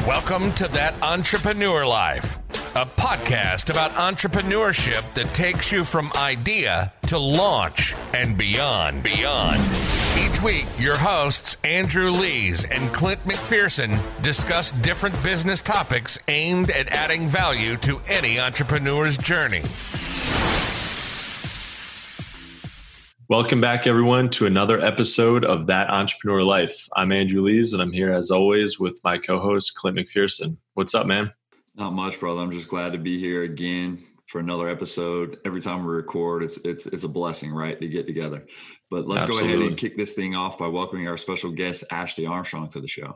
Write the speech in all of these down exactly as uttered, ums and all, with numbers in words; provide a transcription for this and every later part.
Welcome to That Entrepreneur Life, a podcast about entrepreneurship that takes you from idea to launch and beyond. Beyond. Each week, your hosts, Andrew Lees and Clint McPherson, discuss different business topics aimed at adding value to any entrepreneur's journey. Welcome back, everyone, to another episode of That Entrepreneur Life. I'm Andrew Lees, and I'm here, as always, with my co-host, Clint McPherson. What's up, man? Not much, brother. I'm just glad to be here again for another episode. Every time we record, it's it's it's a blessing, right, to get together. But let's Absolutely. go ahead and kick this thing off by welcoming our special guest, Ashley Armstrong, to the show.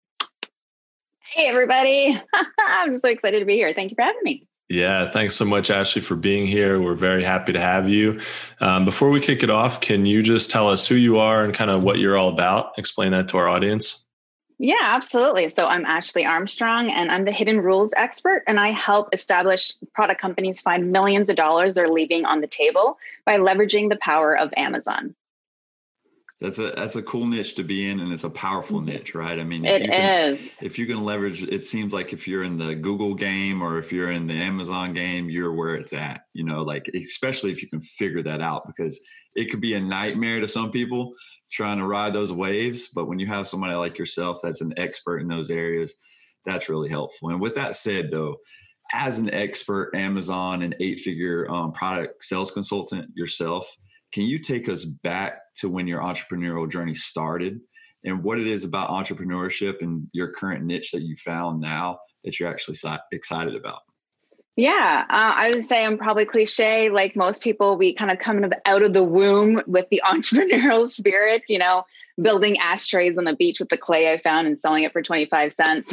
Hey, everybody. I'm so excited to be here. Thank you for having me. Yeah, thanks so much, Ashley, for being here. We're very happy to have you. Um, before we kick it off, can you just tell us who you are and kind of what you're all about? Explain that to our audience. Yeah, absolutely. So I'm Ashley Armstrong, and I'm the hidden rules expert, and I help establish product companies find millions of dollars they're leaving on the table by leveraging the power of Amazon. That's a that's a cool niche to be in, and it's a powerful niche, right? I mean, if it you can, is. If you can leverage, it seems like if you're in the Google game or if you're in the Amazon game, you're where it's at. You know, like especially if you can figure that out, because it could be a nightmare to some people trying to ride those waves. But when you have somebody like yourself that's an expert in those areas, that's really helpful. And with that said, though, as an expert Amazon and eight-figure um, product sales consultant yourself, can you take us back to when your entrepreneurial journey started and what it is about entrepreneurship and your current niche that you found now that you're actually excited about? Yeah, uh, I would say I'm probably cliche. Like most people, we kind of come out of the womb with the entrepreneurial spirit, you know, building ashtrays on the beach with the clay I found and selling it for twenty-five cents.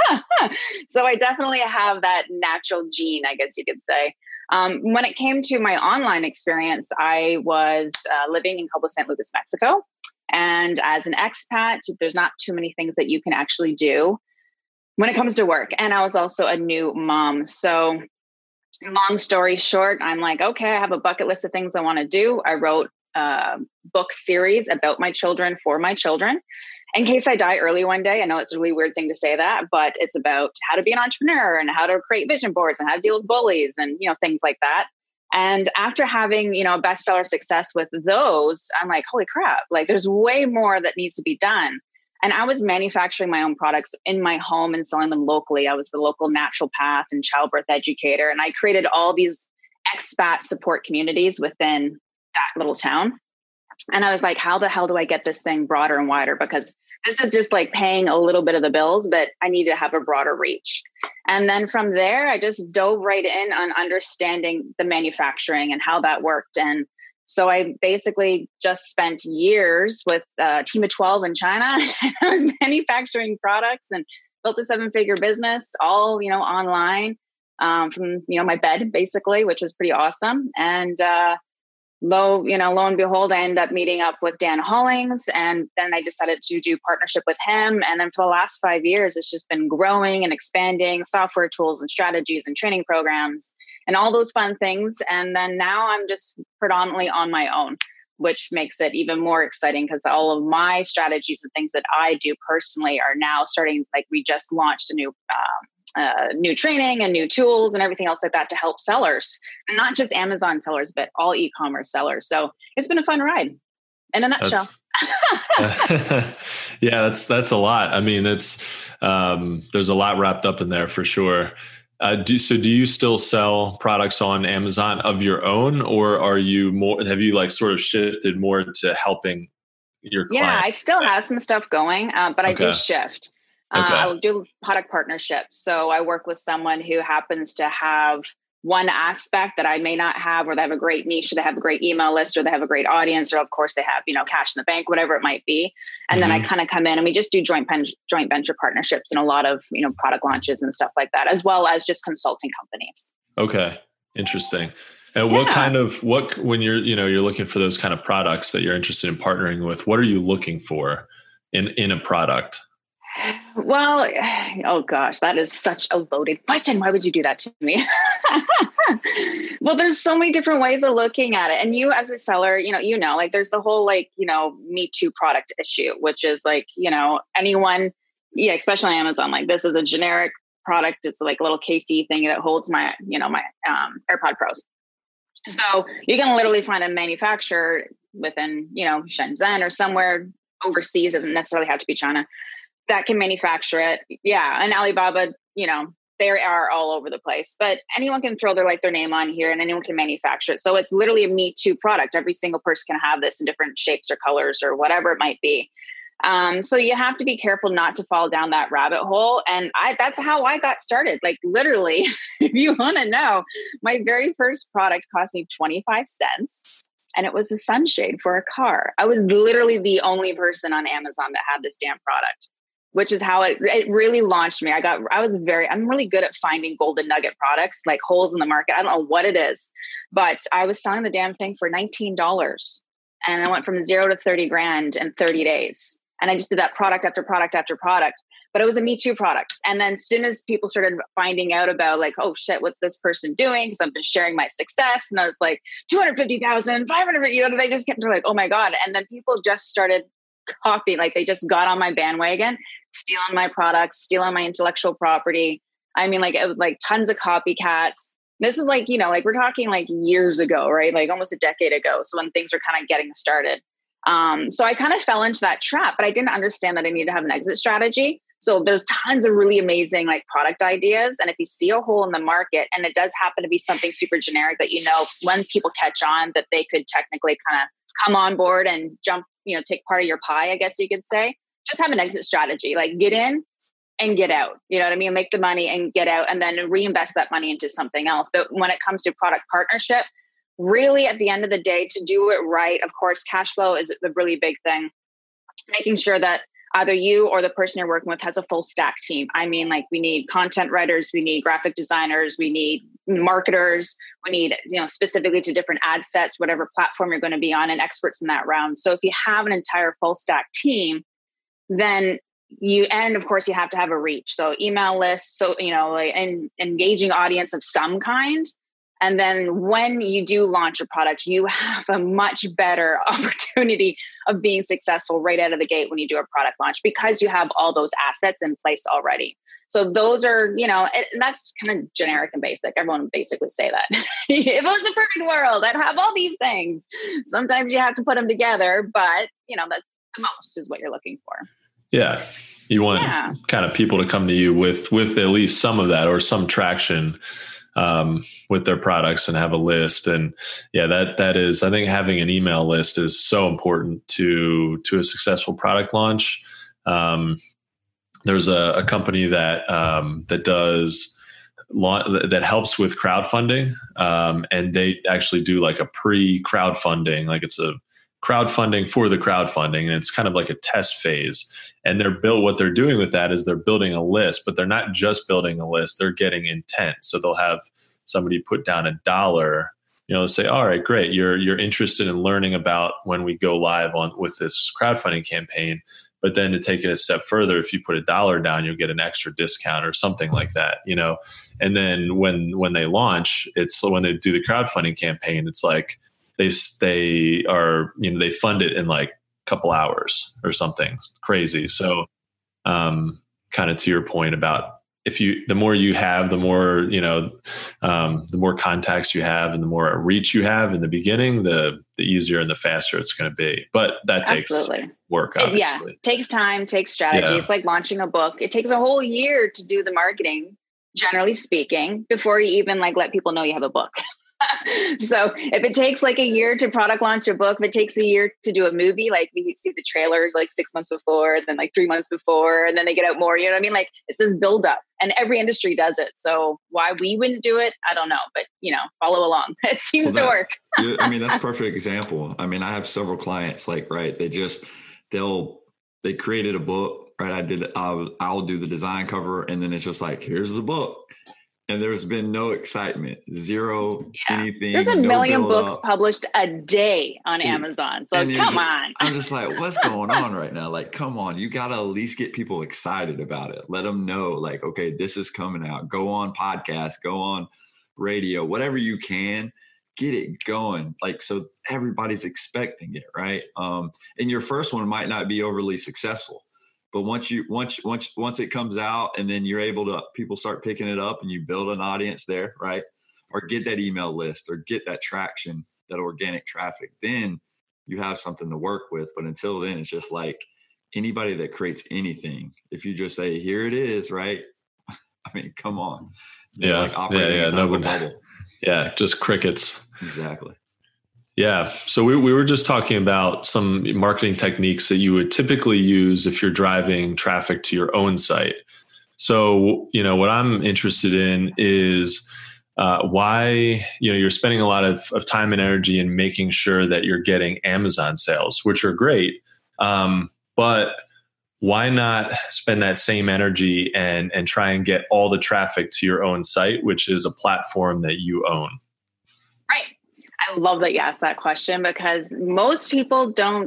So I definitely have that natural gene, I guess you could say. Um, when it came to my online experience, I was uh, living in Cabo San Lucas, Mexico. And as an expat, there's not too many things that you can actually do when it comes to work. And I was also a new mom. So long story short, I'm like, okay, I have a bucket list of things I want to do. I wrote a book series about my children for my children. In case I die early one day, I know it's a really weird thing to say that, but it's about how to be an entrepreneur and how to create vision boards and how to deal with bullies and, you know, things like that. And after having, you know, bestseller success with those, I'm like, holy crap, like there's way more that needs to be done. And I was manufacturing my own products in my home and selling them locally. I was the local naturopath and childbirth educator. And I created all these expat support communities within that little town. And I was like, how the hell do I get this thing broader and wider? Because this is just like paying a little bit of the bills, but I need to have a broader reach. And then from there, I just dove right in on understanding the manufacturing and how that worked. And so I basically just spent years with a team of twelve in China. I was manufacturing products and built a seven-figure business, all, you know, online um, from, you know, my bed, basically, which was pretty awesome. And, uh, Lo, you know, lo and behold, I ended up meeting up with Dan Hollings, and then I decided to do partnership with him. And then for the last five years, it's just been growing and expanding software tools and strategies and training programs and all those fun things. And then now I'm just predominantly on my own, which makes it even more exciting because all of my strategies and things that I do personally are now starting, like we just launched a new um, Uh, new training and new tools and everything else like that to help sellers, and not just Amazon sellers, but all e-commerce sellers. So it's been a fun ride in a nutshell. That's, yeah, that's, that's a lot. I mean, it's, um, there's a lot wrapped up in there for sure. Uh, do, so do you still sell products on Amazon of your own, or are you more, have you like sort of shifted more to helping your clients? Yeah, I still have some stuff going, uh, but okay. I did shift. Uh, okay. I'll do product partnerships. So I work with someone who happens to have one aspect that I may not have, or they have a great niche, or they have a great email list, or they have a great audience, or of course they have, you know, cash in the bank, whatever it might be. And mm-hmm. then I kind of come in and we just do joint pen- joint venture partnerships and a lot of, you know, product launches and stuff like that, as well as just consulting companies. Okay. Interesting. And yeah. what kind of, what, when you're, you know, you're looking for those kind of products that you're interested in partnering with, what are you looking for in, in a product? Well, oh gosh, that is such a loaded question. Why would you do that to me? Well, there's so many different ways of looking at it. And you as a seller, you know, you know, like there's the whole like, you know, Me Too product issue, which is like, you know, anyone Yeah, especially on Amazon. Like this is a generic product. It's like a little K C thing that holds my, you know, my um, AirPod Pros. So you can literally find a manufacturer within, you know, Shenzhen or somewhere overseas, doesn't necessarily have to be China, that can manufacture it. Yeah. And Alibaba, you know, they are all over the place, but anyone can throw their, like their name on here and anyone can manufacture it. So it's literally a Me Too product. Every single person can have this in different shapes or colors or whatever it might be. Um, so you have to be careful not to fall down that rabbit hole. And I, that's how I got started. Like literally, if you want to know, my very first product cost me twenty-five cents and it was a sunshade for a car. I was literally the only person on Amazon that had this damn product, which is how it, it really launched me. I got, I was very, I'm really good at finding golden nugget products, like holes in the market. I don't know what it is, but I was selling the damn thing for nineteen dollars and I went from zero to thirty grand in thirty days. And I just did that product after product after product, but it was a Me Too product. And then as soon as people started finding out about like, oh shit, what's this person doing? Because I've been sharing my success. And I was like, two hundred fifty thousand, five hundred, you know, they just kept like, oh my God. And then people just started copying, like they just got on my bandwagon, stealing my products, stealing my intellectual property. I mean, like it was like tons of copycats. This is like, you know, like we're talking like years ago, right? Like almost a decade ago. So when things were kind of getting started. Um, so I kind of fell into that trap, but I didn't understand that I needed to have an exit strategy. So there's tons of really amazing like product ideas. And if you see a hole in the market and it does happen to be something super generic that, you know, when people catch on that they could technically kind of come on board and jump, you know, take part of your pie, I guess you could say, just have an exit strategy, like get in and get out, you know what I mean? Make the money and get out and then reinvest that money into something else. But when it comes to product partnership, really at the end of the day, to do it right, of course, cash flow is the really big thing. Making sure that either you or the person you're working with has a full stack team. I mean, like we need content writers, we need graphic designers, we need marketers, we need, you know, specifically to different ad sets, whatever platform you're going to be on, and experts in that round. So if you have an entire full stack team, then you, and of course you have to have a reach. So email lists, so, you know, like an engaging audience of some kind. And then when you do launch a product, you have a much better opportunity of being successful right out of the gate when you do a product launch, because you have all those assets in place already. So those are, you know, it, that's kind of generic and basic. Everyone would basically say that. If it was the perfect world, I'd have all these things. Sometimes you have to put them together, but, you know, that's the most is what you're looking for. Yeah. You want yeah. kind of people to come to you with, with at least some of that or some traction um, with their products and have a list. And yeah, that, that is, I think having an email list is so important to, to a successful product launch. Um, there's a, a company that, um, that does that helps with crowdfunding. Um, and they actually do like a pre-crowdfunding, like it's a crowdfunding for the crowdfunding. And it's kind of like a test phase. And they're built, what they're doing with that is they're building a list, but they're not just building a list, they're getting intent. So they'll have somebody put down a dollar, you know, say, all right, great. You're, you're interested in learning about when we go live on with this crowdfunding campaign. But then to take it a step further, if you put a dollar down, you'll get an extra discount or something like that, you know? And then when, when they launch, it's when they do the crowdfunding campaign, it's like they, they are, you know, they fund it in like couple hours or something crazy. So um, kind of to your point about if you, the more you have, the more, you know, um, the more contacts you have and the more reach you have in the beginning, the, the easier and the faster it's going to be. But that takes Absolutely. work, obviously. It, yeah, takes time, takes strategy. Yeah. It's like launching a book. It takes a whole year to do the marketing, generally speaking, before you even like let people know you have a book. So if it takes like a year to product launch a book, if it takes a year to do a movie, like we see the trailers like six months before, then like three months before, and then they get out more, you know what I mean? Like it's this build up and every industry does it. So why we wouldn't do it, I don't know, but you know, follow along. It seems well, that, to work. I mean, that's a perfect example. I mean, I have several clients like, right. They just, they'll, they created a book, right? I did, I'll, I'll do the design cover and then it's just like, here's the book. And there's been no excitement, zero yeah. anything. There's a no million books up. published a day on yeah. Amazon. So and come on. I'm just like, what's going on right now? Like, come on, you got to at least get people excited about it. Let them know like, okay, this is coming out. Go on podcasts, go on radio, whatever you can, get it going. Like, so everybody's expecting it, right? Um, and your first one might not be overly successful, But once you once once once it comes out, and then you're able to, people start picking it up, and you build an audience there, right? Or get that email list, or get that traction, that organic traffic, then you have something to work with. But until then, it's just like anybody that creates anything. If you just say, here it is, right? I mean, come on. They're yeah. like operating yeah, yeah. inside No, of a bubble. Yeah. Just crickets. Exactly. Yeah. So we, we were just talking about some marketing techniques that you would typically use if you're driving traffic to your own site. So, you know, what I'm interested in is uh, why, you know, you're spending a lot of, of time and energy in making sure that you're getting Amazon sales, which are great. Um, but why not spend that same energy and, and try and get all the traffic to your own site, which is a platform that you own? Right. I love that you asked that question, because most people don't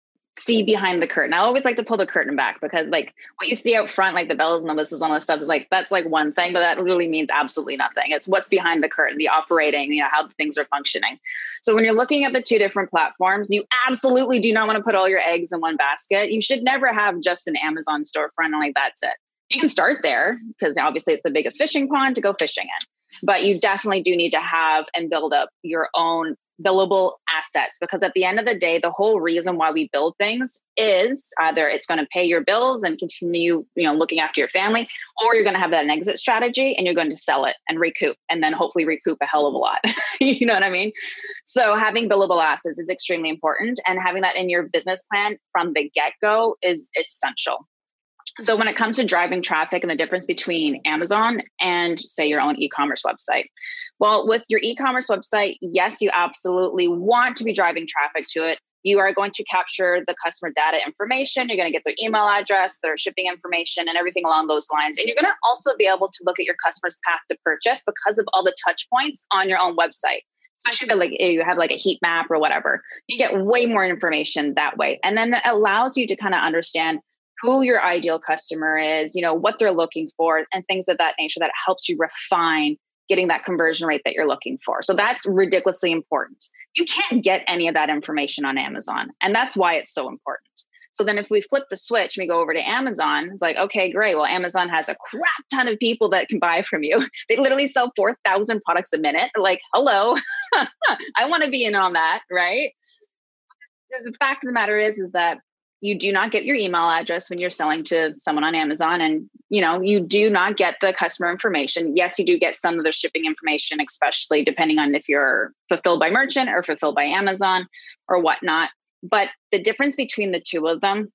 see behind the curtain. I always like to pull the curtain back, because like what you see out front, like the bells and the whistles and all this stuff, is like, that's like one thing, but that really means absolutely nothing. It's what's behind the curtain, the operating, you know, how things are functioning. So when you're looking at the two different platforms, you absolutely do not want to put all your eggs in one basket. You should never have just an Amazon storefront and like that's it. You can start there, because obviously it's the biggest fishing pond to go fishing in. But you definitely do need to have and build up your own billable assets, because at the end of the day, the whole reason why we build things is either it's going to pay your bills and continue, you know, looking after your family, or you're going to have that an exit strategy and you're going to sell it and recoup, and then hopefully recoup a hell of a lot. You know what I mean? So having billable assets is extremely important, and having that in your business plan from the get-go is essential. So when it comes to driving traffic and the difference between Amazon and say your own e-commerce website, well, with your e-commerce website, yes, you absolutely want to be driving traffic to it. You are going to capture the customer data information. You're going to get their email address, their shipping information, and everything along those lines. And you're going to also be able to look at your customer's path to purchase because of all the touch points on your own website. Especially if like you have like a heat map or whatever, you get way more information that way. And then that allows you to kind of understand who your ideal customer is, you know, what they're looking for, and things of that nature that helps you refine getting that conversion rate that you're looking for. So that's ridiculously important. You can't get any of that information on Amazon. And that's why it's so important. So then if we flip the switch and we go over to Amazon, it's like, okay, great. Well, Amazon has a crap ton of people that can buy from you. They literally sell four thousand products a minute. Like, hello, I want to be in on that, right? The fact of the matter is, is that you do not get your email address when you're selling to someone on Amazon, and you know you do not get the customer information. Yes, you do get some of the shipping information, especially depending on if you're fulfilled by merchant or fulfilled by Amazon or whatnot. But the difference between the two of them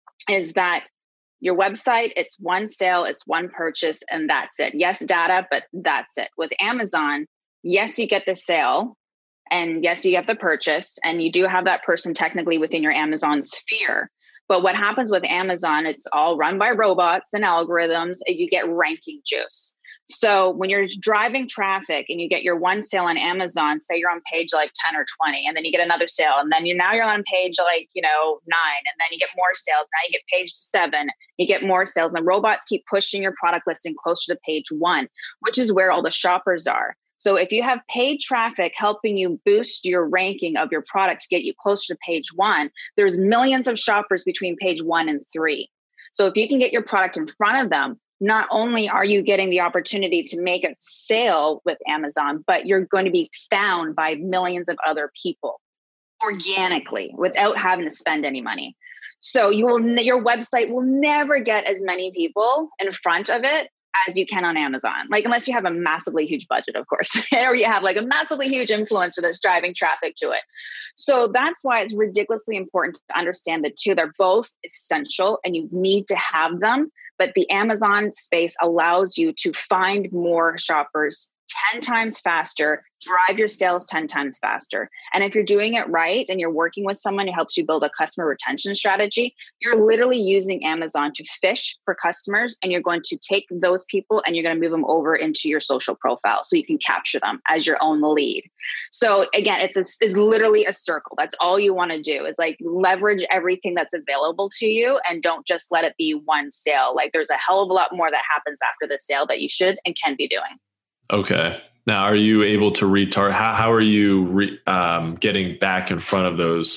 is that your website, it's one sale, it's one purchase, and that's it. Yes, data, but that's it. With Amazon, yes, you get the sale. And yes, you get the purchase, and you do have that person technically within your Amazon sphere. But what happens with Amazon, it's all run by robots and algorithms, is you get ranking juice. So when you're driving traffic and you get your one sale on Amazon, say you're on page like ten or twenty, and then you get another sale, and then you now you're on page like, you know, nine, and then you get more sales. Now you get page seven, you get more sales. And the robots keep pushing your product listing closer to page one, which is where all the shoppers are. So if you have paid traffic helping you boost your ranking of your product to get you closer to page one, there's millions of shoppers between page one and three. So if you can get your product in front of them, not only are you getting the opportunity to make a sale with Amazon, but you're going to be found by millions of other people organically without having to spend any money. So you will, your website will never get as many people in front of it as you can on Amazon, like unless you have a massively huge budget, of course, or you have like a massively huge influencer that's driving traffic to it. So that's why it's ridiculously important to understand the two. They're both essential and you need to have them. But the Amazon space allows you to find more shoppers ten times faster, drive your sales ten times faster. And if you're doing it right and you're working with someone who helps you build a customer retention strategy, you're literally using Amazon to fish for customers, and you're going to take those people and you're going to move them over into your social profile so you can capture them as your own lead. So again, it's, a, it's literally a circle. That's all you want to do is like leverage everything that's available to you, and don't just let it be one sale. Like there's a hell of a lot more that happens after the sale that you should and can be doing. Okay. Now, are you able to retarget? How, how are you re, um, getting back in front of those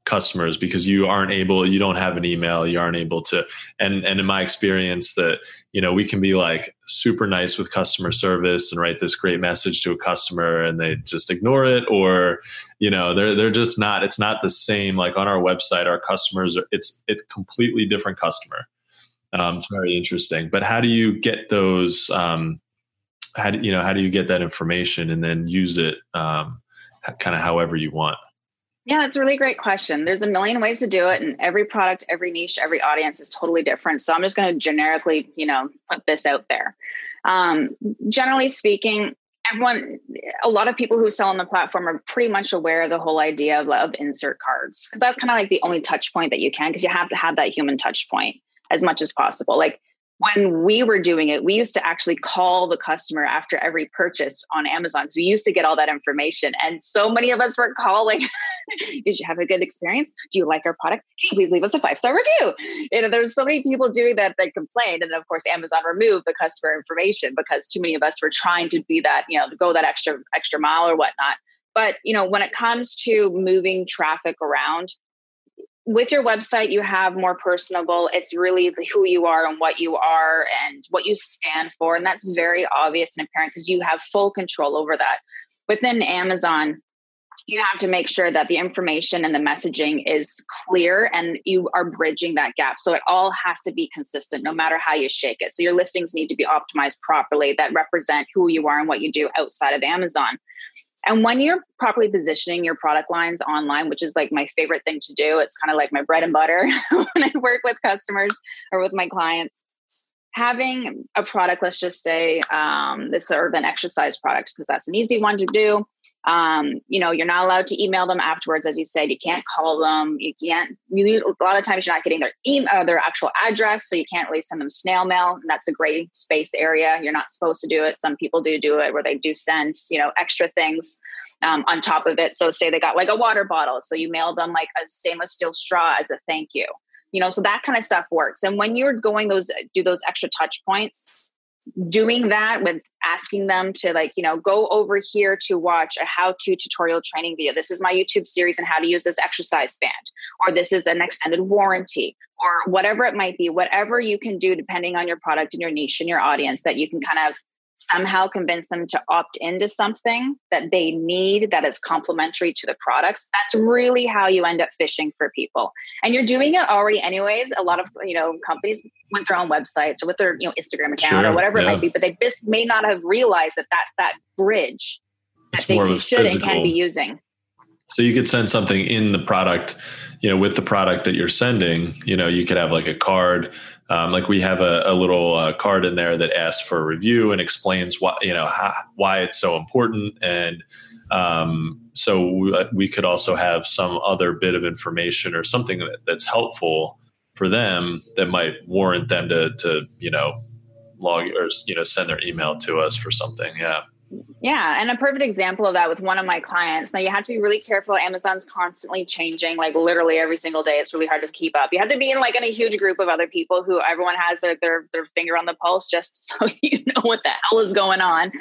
customers because you aren't able, you don't have an email, you aren't able to, and, and in my experience that, you know, we can be like super nice with customer service and write this great message to a customer and they just ignore it, or, you know, they're, they're just not, it's not the same. Like on our website, our customers are, it's, it's completely different customer. Um, it's very interesting, but how do you get those, um, how do you know, how do you get that information and then use it, um, kind of however you want? Yeah, it's a really great question. There's a million ways to do it, and every product, every niche, every audience is totally different. So I'm just going to generically, you know, put this out there. Um, generally speaking, everyone, a lot of people who sell on the platform are pretty much aware of the whole idea of, of insert cards, because that's kind of like the only touch point that you can, because you have to have that human touch point as much as possible. Like when we were doing it, we used to actually call the customer after every purchase on Amazon. So we used to get all that information. And so many of us were calling, did you have a good experience? Do you like our product? Can you please leave us a five-star review? You know, there's so many people doing that that complained. And of course, Amazon removed the customer information because too many of us were trying to be that, you know, go that extra, extra mile or whatnot. But, you know, when it comes to moving traffic around, with your website, you have more personable. It's really who you are and what you are and what you stand for. And that's very obvious and apparent because you have full control over that. Within Amazon, you have to make sure that the information and the messaging is clear and you are bridging that gap. So it all has to be consistent no matter how you shake it. So your listings need to be optimized properly that represent who you are and what you do outside of Amazon. And when you're properly positioning your product lines online, which is like my favorite thing to do, it's kind of like my bread and butter when I work with customers or with my clients, having a product, let's just say um, this sort of an exercise product, because that's an easy one to do. Um, you know, you're not allowed to email them afterwards. As you said, you can't call them. You can't, you, a lot of times you're not getting their email, uh, their actual address. So you can't really send them snail mail. And that's a gray space area. You're not supposed to do it. Some people do do it where they do send, you know, extra things um, on top of it. So say they got like a water bottle. So you mail them like a stainless steel straw as a thank you, you know, so that kind of stuff works. And when you're going those, do those extra touch points, doing that with asking them to like, you know, go over here to watch a how-to tutorial training video. This is my YouTube series on how to use this exercise band, or this is an extended warranty, or whatever it might be, whatever you can do depending on your product and your niche and your audience that you can kind of somehow convince them to opt into something that they need that is complementary to the products. That's really how you end up fishing for people. And you're doing it already anyways. A lot of, you know, companies with their own websites or with their, you know, Instagram account sure, or whatever yeah. it might be, but they just may not have realized that that's that bridge it's that more they of a should physical, and can be using. So you could send something in the product, you know, with the product that you're sending, you know, you could have like a card. Um, like we have a, a little uh, card in there that asks for a review and explains why, you know, how, why it's so important. And um, so we, we could also have some other bit of information or something that, that's helpful for them that might warrant them to, to, you know, log or, you know, send their email to us for something. Yeah. Yeah. And a perfect example of that with one of my clients. Now you have to be really careful. Amazon's constantly changing, like literally every single day. It's really hard to keep up. You have to be in like in a huge group of other people who everyone has their, their, their finger on the pulse just so you know what the hell is going on.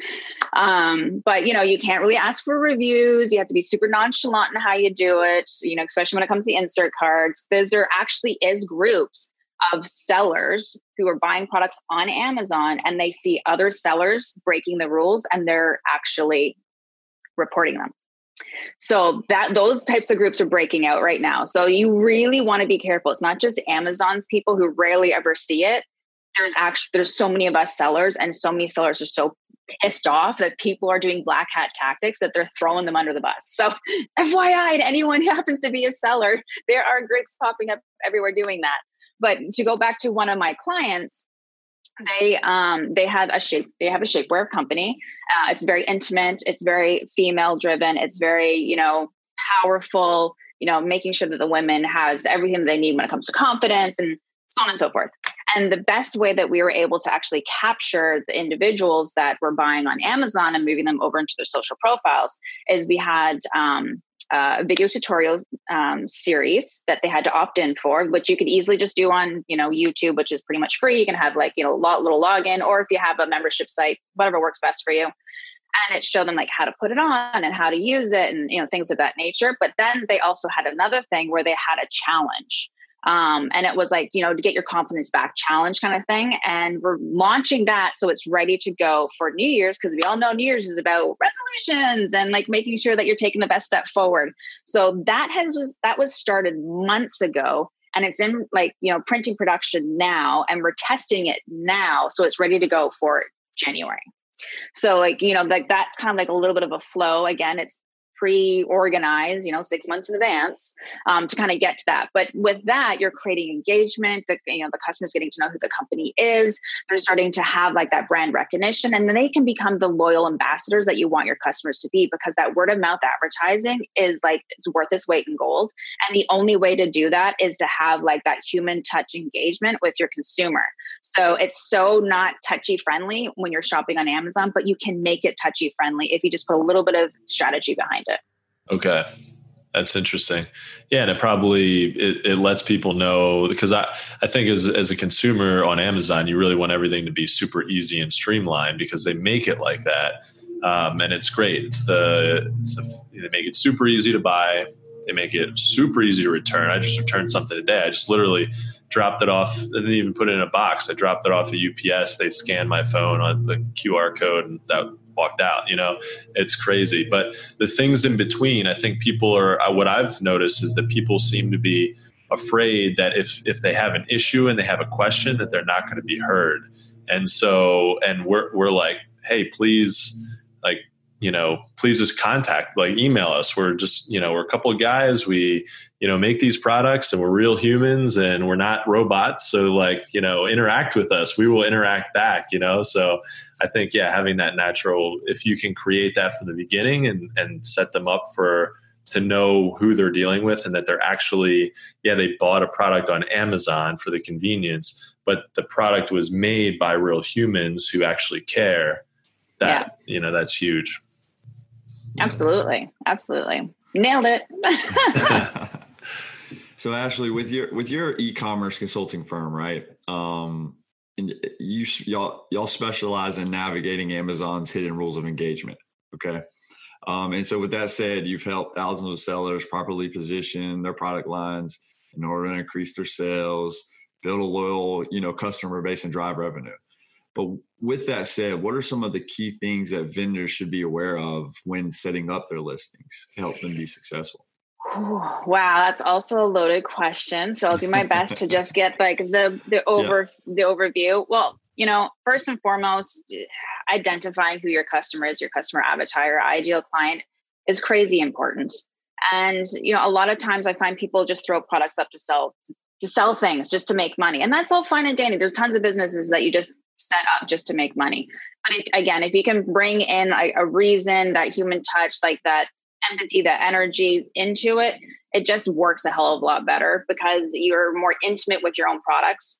Um, but you know, you can't really ask for reviews. You have to be super nonchalant in how you do it, you know, especially when it comes to the insert cards. There's, there actually is groups of sellers who are buying products on Amazon and they see other sellers breaking the rules and they're actually reporting them. So that those types of groups are breaking out right now. So you really want to be careful. It's not just Amazon's people who rarely ever see it. There's actually, there's so many of us sellers and so many sellers are so pissed off that people are doing black hat tactics that they're throwing them under the bus. So F Y I, to anyone who happens to be a seller, there are groups popping up everywhere doing that. But to go back to one of my clients, they um they have a shape they have a shapewear company. Uh, it's very intimate. It's very female driven. It's very, you know, powerful, you know, making sure that the women has everything they need when it comes to confidence and so on and so forth. And the best way that we were able to actually capture the individuals that were buying on Amazon and moving them over into their social profiles is we had um, a video tutorial um, series that they had to opt in for, which you could easily just do on, you know, YouTube, which is pretty much free. You can have like, you know, a little login, or if you have a membership site, whatever works best for you. and it showed them like how to put it on and how to use it and, you know, things of that nature. But then they also had another thing where they had a challenge. Um, and it was like, you know, to get your confidence back challenge kind of thing. And we're launching that so it's ready to go for New Year's, because we all know New Year's is about resolutions and like making sure that you're taking the best step forward. So that has that was started months ago, and it's in like, you know, printing production now, and we're testing it now. So it's ready to go for January. So like, you know, like that's kind of like a little bit of a flow. Again, it's pre-organized, you know, six months in advance um, to kind of get to that. But with that, you're creating engagement. The, you know, the customer's getting to know who the company is. They're starting to have like that brand recognition, and then they can become the loyal ambassadors that you want your customers to be, because that word of mouth advertising is like, it's worth its weight in gold. And the only way to do that is to have like that human touch engagement with your consumer. So it's so not touchy friendly when you're shopping on Amazon, but you can make it touchy friendly if you just put a little bit of strategy behind it. Okay. That's interesting. Yeah. And it probably, it, it lets people know, because I, I think as, as a consumer on Amazon, you really want everything to be super easy and streamlined, because they make it like that. Um, and it's great. It's the, it's the, they make it super easy to buy. They make it super easy to return. I just returned something today. I just literally dropped it off. I didn't even put it in a box. I dropped it off at U P S. They scanned my phone on the Q R code and that walked out. You know, it's crazy. But the things in between, I think people are, what I've noticed is that people seem to be afraid that if, if they have an issue and they have a question, that they're not going to be heard. And so, and we're, we're like, hey, please, like, you know, please just contact, like email us. We're just, you know, we're a couple of guys. We, you know, make these products, and we're real humans, and we're not robots. So like, you know, interact with us. We will interact back, you know? So I think, yeah, having that natural, if you can create that from the beginning and, and set them up for, to know who they're dealing with, and that they're actually, yeah, they bought a product on Amazon for the convenience, but the product was made by real humans who actually care. That, yeah. You know, that's huge. Absolutely. Absolutely. Nailed it. So Ashley, with your, with your e-commerce consulting firm, right? Um, and you, y'all, y'all specialize in navigating Amazon's hidden rules of engagement. Okay. Um, and so with that said, you've helped thousands of sellers properly position their product lines in order to increase their sales, build a loyal, you know, customer base, and drive revenue. But with that said, what are some of the key things that vendors should be aware of when setting up their listings to help them be successful? Wow, that's also a loaded question. So I'll do my best to just get like the the over yeah. the overview. Well, you know, first and foremost, identifying who your customer is, your customer avatar, your ideal client, is crazy important. And you know, a lot of times I find people just throw products up to sell to sell things just to make money, and that's all fine and dandy. There's tons of businesses that you just set up just to make money. But if, again, if you can bring in a, a reason, that human touch, like that empathy, that energy into it, it just works a hell of a lot better, because you're more intimate with your own products.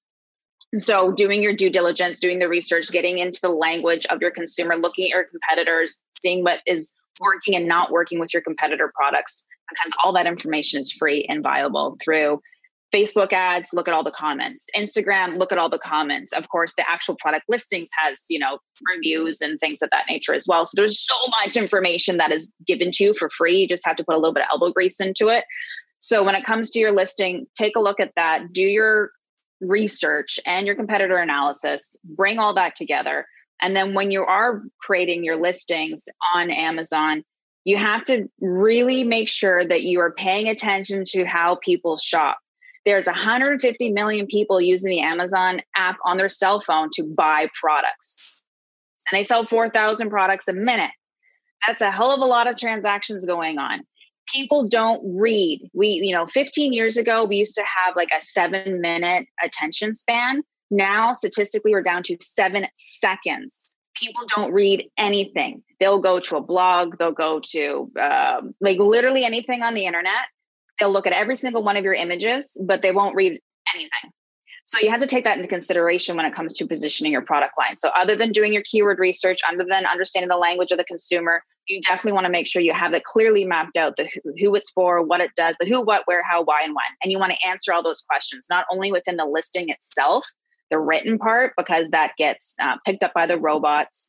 So doing your due diligence, doing the research, getting into the language of your consumer, looking at your competitors, seeing what is working and not working with your competitor products, because all that information is free and viable through Facebook ads. Look at all the comments. Instagram, look at all the comments. Of course, the actual product listings has, you know, reviews and things of that nature as well. So there's so much information that is given to you for free. You just have to put a little bit of elbow grease into it. So when it comes to your listing, take a look at that, do your research and your competitor analysis, bring all that together. And then when you are creating your listings on Amazon, you have to really make sure that you are paying attention to how people shop. There's one hundred fifty million people using the Amazon app on their cell phone to buy products. And they sell four thousand products a minute. That's a hell of a lot of transactions going on. People don't read. We, you know, fifteen years ago, we used to have like a seven minute attention span. Now, statistically, we're down to seven seconds. People don't read anything. They'll go to a blog. They'll go to uh, like literally anything on the internet. They'll look at every single one of your images, but they won't read anything. So you have to take that into consideration when it comes to positioning your product line. So other than doing your keyword research, other than understanding the language of the consumer, you definitely want to make sure you have it clearly mapped out, the who, who it's for, what it does, the who, what, where, how, why, and when. And you want to answer all those questions, not only within the listing itself, the written part, because that gets uh, picked up by the robots.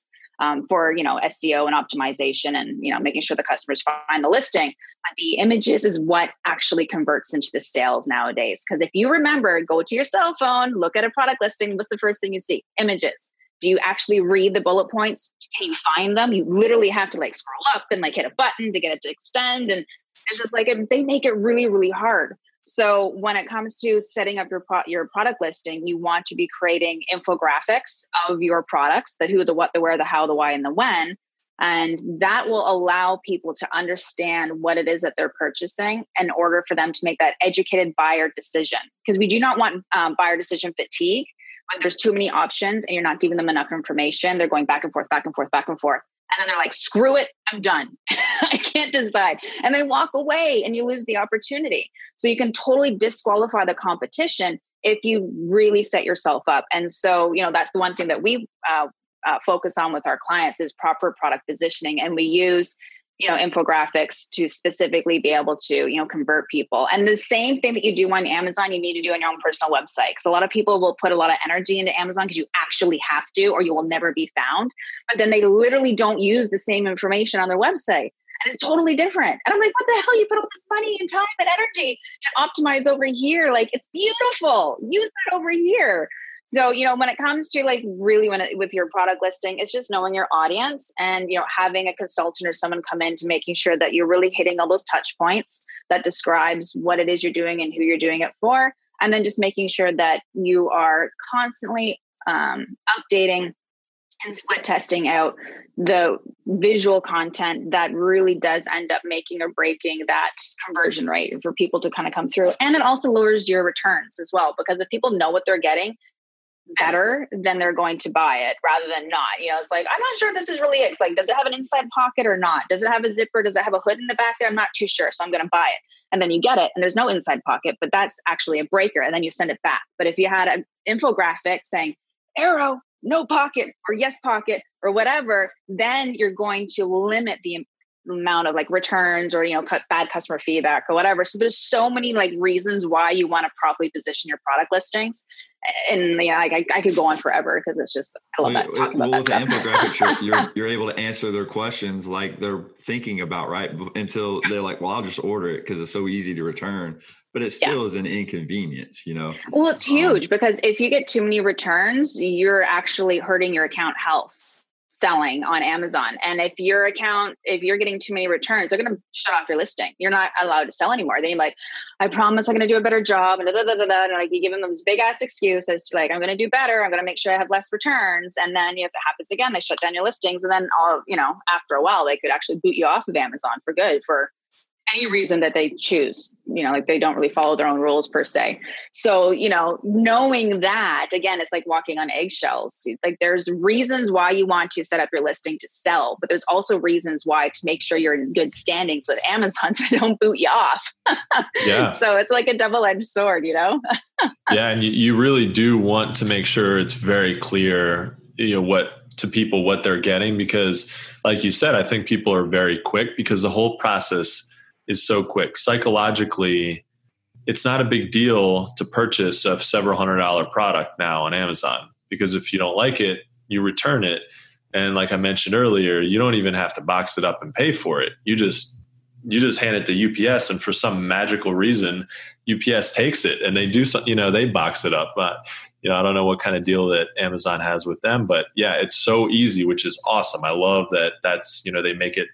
um, for, you know, S E O and optimization and, you know, making sure the customers find the listing. But the images is what actually converts into the sales nowadays. Because if you remember, go to your cell phone, look at a product listing. What's the first thing you see? Images. Do you actually read the bullet points? Can you find them? You literally have to like scroll up and like hit a button to get it to extend. And it's just like, they make it really, really hard. So when it comes to setting up your pro- your product listing, you want to be creating infographics of your products, the who, the what, the where, the how, the why, and the when. And that will allow people to understand what it is that they're purchasing in order for them to make that educated buyer decision. Because we do not want um, buyer decision fatigue. When there's too many options and you're not giving them enough information, they're going back and forth, back and forth, back and forth. And then they're like, screw it, I'm done. I can't decide. And they walk away and you lose the opportunity. So you can totally disqualify the competition if you really set yourself up. And so, you know, that's the one thing that we uh, uh, focus on with our clients is proper product positioning. And we use, you know, infographics to specifically be able to, you know, convert people. And the same thing that you do on Amazon, you need to do on your own personal website. Because a lot of people will put a lot of energy into Amazon because you actually have to, or you will never be found. But then they literally don't use the same information on their website. And it's totally different. And I'm like, what the hell? You put all this money and time and energy to optimize over here. Like, it's beautiful. Use that over here. So, you know, when it comes to like really when it, with your product listing, it's just knowing your audience and, you know, having a consultant or someone come in to making sure that you're really hitting all those touch points that describes what it is you're doing and who you're doing it for. And then just making sure that you are constantly um, updating and split testing out the visual content that really does end up making or breaking that conversion rate for people to kind of come through. And it also lowers your returns as well, because if people know what they're getting better, then they're going to buy it rather than not. You know, it's like, I'm not sure if this is really it. It's like, does it have an inside pocket or not? Does it have a zipper? Does it have a hood in the back there? I'm not too sure. So I'm going to buy it. And then you get it and there's no inside pocket, but that's actually a breaker. And then you send it back. But if you had an infographic saying arrow, no pocket or yes pocket or whatever, then you're going to limit the amount of like returns or, you know, cut bad customer feedback or whatever. So there's so many like reasons why you want to properly position your product listings. And yeah, like, I, I could go on forever because it's just, I love that. Talking well, about that with stuff. the infographics, you're, you're, you're able to answer their questions like they're thinking about, right? Until they're like, well, I'll just order it because it's so easy to return. But it still yeah. is an inconvenience, you know? Well, it's huge um, because if you get too many returns, you're actually hurting your account health selling on Amazon. And if your account, if you're getting too many returns, they're going to shut off your listing. You're not allowed to sell anymore. Then you're like, I promise I'm going to do a better job. And, da, da, da, da, and like you give them this big ass excuse as to like, I'm going to do better. I'm going to make sure I have less returns. And then if it happens again, they shut down your listings. And then all, you know, after a while, they could actually boot you off of Amazon for good for any reason that they choose, you know, like they don't really follow their own rules per se. So, you know, knowing that, again, it's like walking on eggshells. Like there's reasons why you want to set up your listing to sell, but there's also reasons why to make sure you're in good standings with Amazon so they don't boot you off. Yeah. So it's like a double-edged sword, you know? Yeah. And you, you really do want to make sure it's very clear, you know, what to people, what they're getting, because like you said, I think people are very quick because the whole process is so quick. Psychologically, it's not a big deal to purchase a several hundred dollar product now on Amazon, because if you don't like it, you return it. And like I mentioned earlier, you don't even have to box it up and pay for it. You just, you just hand it to U P S, and for some magical reason, U P S takes it and they do some, you know, they box it up. But, you know, I don't know what kind of deal that Amazon has with them, but yeah, it's so easy, which is awesome. I love that that's, you know, they make it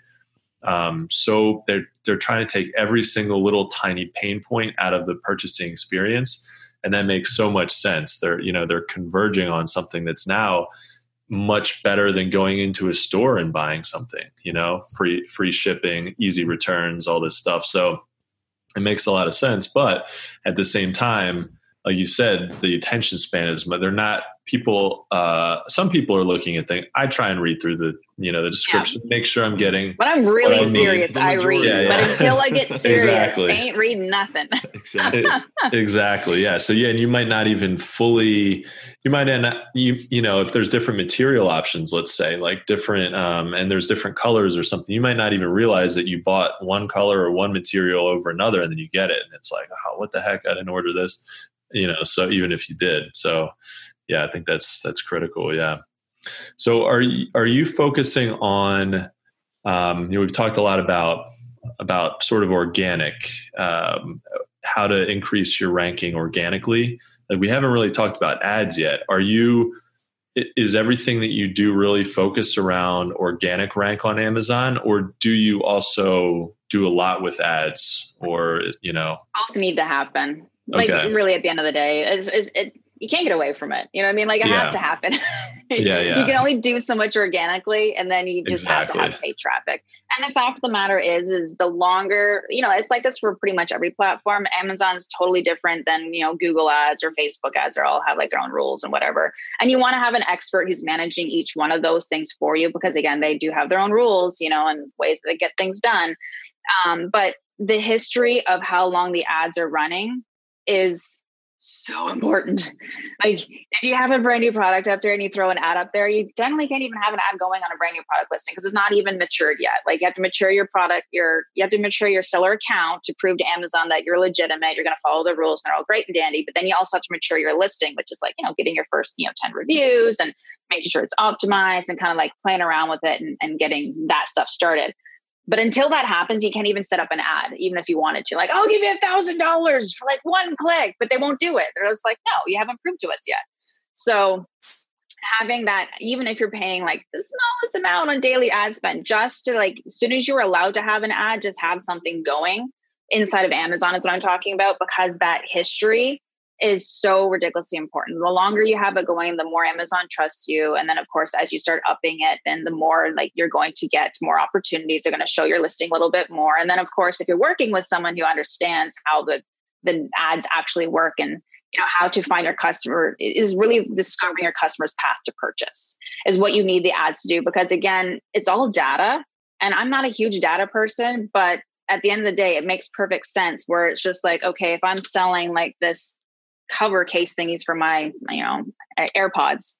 Um, so they're, they're trying to take every single little tiny pain point out of the purchasing experience. And that makes so much sense. They're, you know, they're converging on something that's now much better than going into a store and buying something, you know, free, free shipping, easy returns, all this stuff. So it makes a lot of sense. But at the same time, like you said, the attention span is, they're not people. Uh, some people are looking at things. I try and read through the, you know, the description, yeah. make sure I'm getting. When I'm really I serious, I read. Yeah, yeah. But until I get serious, exactly. I ain't reading nothing. Exactly. Exactly. Yeah. So yeah, and you might not even fully. You might end up, you you know, if there's different material options, let's say, like different, um, and there's different colors or something, you might not even realize that you bought one color or one material over another, and then you get it, and it's like, oh, what the heck? I didn't order this. You know, so even if you did. So yeah, I think that's, that's critical. Yeah. So are you, are you focusing on, um, you know, we've talked a lot about, about sort of organic, um, how to increase your ranking organically. Like we haven't really talked about ads yet. Are you, is everything that you do really focused around organic rank on Amazon, or do you also do a lot with ads, or, you know? Both need to happen. Like okay. really at the end of the day, is is it, you can't get away from it. You know what I mean? Like it yeah. has to happen. yeah, yeah. You can only do so much organically, and then you just exactly. have to have paid traffic. And the fact of the matter is, is the longer, you know, it's like this for pretty much every platform. Amazon's totally different than, you know, Google ads or Facebook ads. They all have like their own rules and whatever. And you want to have an expert who's managing each one of those things for you, because again, they do have their own rules, you know, and ways that they get things done. Um, but the history of how long the ads are running is so important. Like if you have a brand new product up there and you throw an ad up there, you generally can't even have an ad going on a brand new product listing because it's not even matured yet. Like you have to mature your product, your you have to mature your seller account to prove to Amazon that you're legitimate, you're going to follow the rules, and they're all great and dandy. But then you also have to mature your listing, which is like, you know, getting your first, you know, ten reviews and making sure it's optimized and kind of like playing around with it and, and getting that stuff started. But until that happens, you can't even set up an ad, even if you wanted to. Like, I'll give you a thousand dollars for like one click, but they won't do it. They're just like, no, you haven't proved to us yet. So having that, even if you're paying like the smallest amount on daily ad spend, just to like, as soon as you're allowed to have an ad, just have something going inside of Amazon is what I'm talking about, because that history is so ridiculously important. The longer you have it going, the more Amazon trusts you. And then of course, as you start upping it, then the more like you're going to get more opportunities. They're going to show your listing a little bit more. And then of course, if you're working with someone who understands how the, the ads actually work and you know how to find your customer, is really discovering your customer's path to purchase is what you need the ads to do. Because again, it's all data. And I'm not a huge data person, but at the end of the day, it makes perfect sense where it's just like, okay, if I'm selling like this cover case thingies for my, you know, AirPods.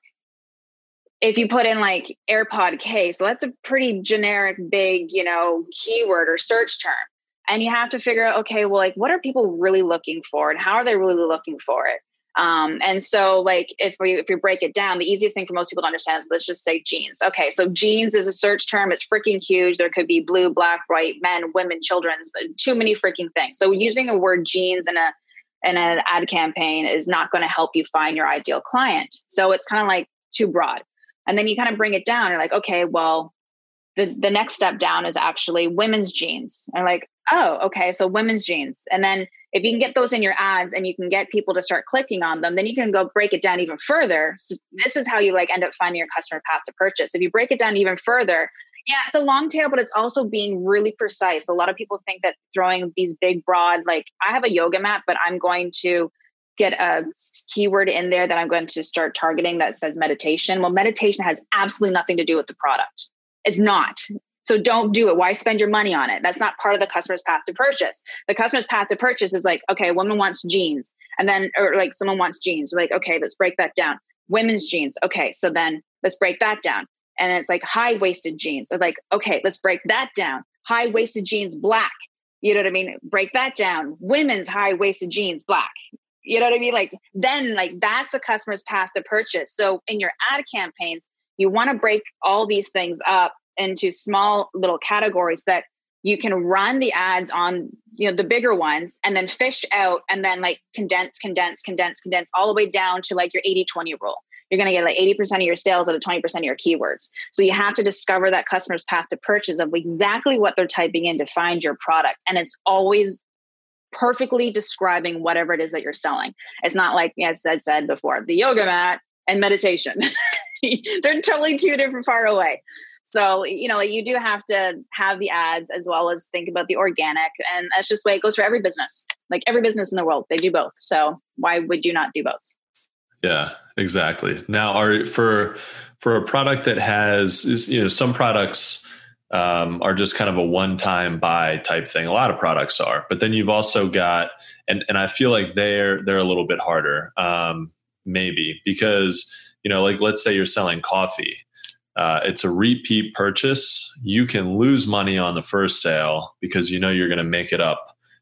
If you put in like AirPod case, so that's a pretty generic, big, you know, keyword or search term. And you have to figure out, okay, well, like, what are people really looking for and how are they really looking for it? Um, and so like, if we, if you break it down, the easiest thing for most people to understand is let's just say jeans. Okay. So jeans is a search term. It's freaking huge. There could be blue, black, white, men, women, children's, too many freaking things. So using the word jeans in a, in an ad campaign is not going to help you find your ideal client. So it's kind of like too broad. And then you kind of bring it down. You're like, okay, well, the, the next step down is actually women's jeans. And like, oh, okay. So women's jeans. And then if you can get those in your ads and you can get people to start clicking on them, then you can go break it down even further. So this is how you like end up finding your customer path to purchase. If you break it down even further, yeah, it's the long tail, but it's also being really precise. A lot of people think that throwing these big, broad, like I have a yoga mat, but I'm going to get a keyword in there that I'm going to start targeting that says meditation. Well, meditation has absolutely nothing to do with the product. It's not. So don't do it. Why spend your money on it? That's not part of the customer's path to purchase. The customer's path to purchase is like, okay, a woman wants jeans. And then, or like someone wants jeans. Like, okay, let's break that down. Women's jeans. Okay, so then let's break that down. And it's like high-waisted jeans. So like, okay, let's break that down. High-waisted jeans, black. You know what I mean? Break that down. Women's high-waisted jeans, black. You know what I mean? Like, then like that's the customer's path to purchase. So in your ad campaigns, you want to break all these things up into small little categories that you can run the ads on, you know, the bigger ones and then fish out and then like condense, condense, condense, condense all the way down to like your eighty twenty rule. You're going to get like eighty percent of your sales out of twenty percent of your keywords. So you have to discover that customer's path to purchase of exactly what they're typing in to find your product. And it's always perfectly describing whatever it is that you're selling. It's not like, as I said before, the yoga mat and meditation. They're totally two different far away. So, you know, like you do have to have the ads as well as think about the organic. And that's just the way it goes for every business. Like every business in the world, they do both. So why would you not do both? Yeah, exactly. Now, are for for a product that has, you know, some products um, are just kind of a one-time buy type thing. A lot of products are, but then you've also got, and and I feel like they're they're a little bit harder, um, maybe because, you know, like let's say you're selling coffee, uh, it's a repeat purchase. You can lose money on the first sale because you know you're going to make it up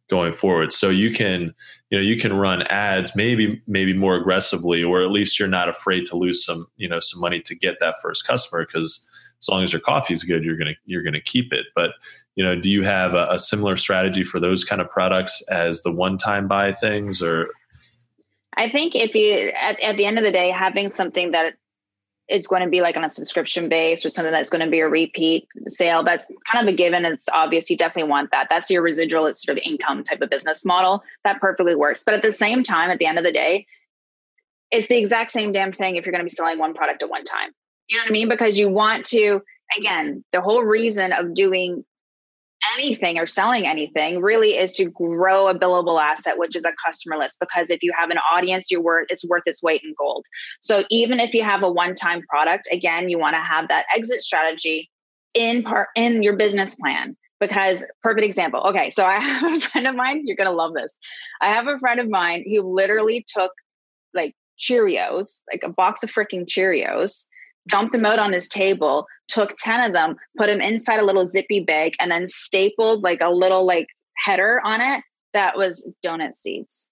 going forward. So you can, you know, you can run ads maybe, maybe more aggressively, or at least you're not afraid to lose some, you know, some money to get that first customer, because as long as your coffee is good, you're going to, you're going to keep it. But, you know, do you have a, a similar strategy for those kind of products as the one-time buy things? Or I think if you, at, at the end of the day, having something that is going to be like on a subscription base, or something that's going to be a repeat sale, that's kind of a given. It's obvious you definitely want that. That's your residual, it's sort of income type of business model. That perfectly works. But at the same time, at the end of the day, it's the exact same damn thing if you're going to be selling one product at one time. You know what I mean? Because you want to, again, the whole reason of doing anything or selling anything really is to grow a billable asset, which is a customer list. Because if you have an audience, you're worth, it's worth its weight in gold. So even if you have a one-time product, again, you want to have that exit strategy in part in your business plan. Because perfect example. Okay. So I have a friend of mine, you're going to love this. I have a friend of mine who literally took like Cheerios, like a box of freaking Cheerios, dumped them out on his table, took ten of them, put them inside a little zippy bag, and then stapled like a little like header on it that was donut seeds.